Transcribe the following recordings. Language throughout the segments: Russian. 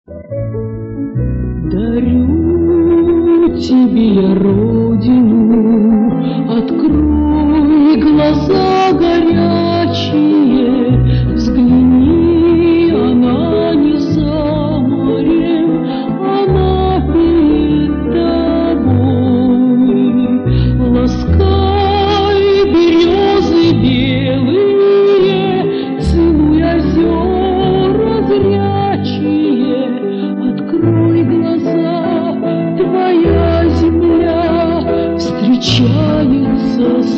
Дарю тебе я родину, открой глаза горячие, взгляни, она не за морем, она перед тобой. Ласкай березы белые, целуй озера зрячие, открой глаза, твоя земля встречается с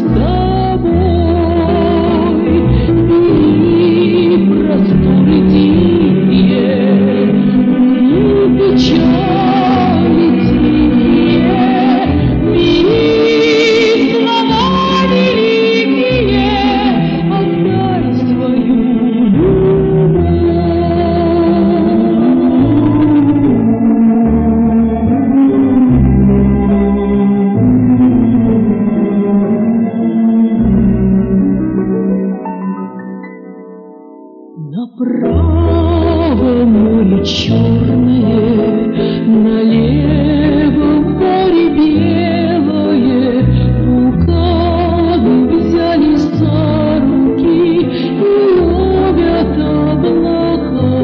тобой. Бери просторы дикие, бери печали тихие, бери слова великие, отдай свою Направо море черное, налево море белое, вулканы взялись за руки и ловят облака.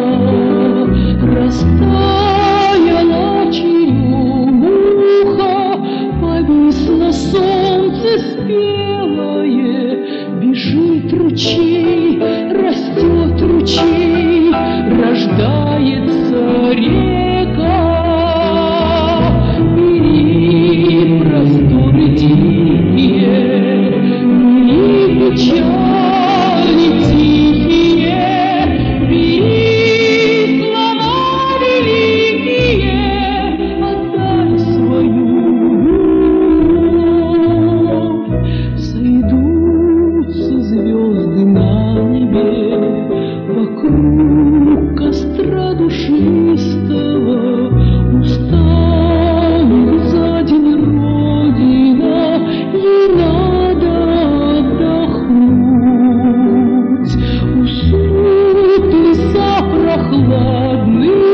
Растаяла черемуха, повисло солнце спелое, бежит ручей, растет ручей, рождается река. Бери просторы дикие, бери печали тихие, бери слова великие, отдай свою любовь. Сойдутся звезды на небе, вокруг костра душистого, устанет за день Родина, ей надо отдохнуть. Уснут леса прохладные,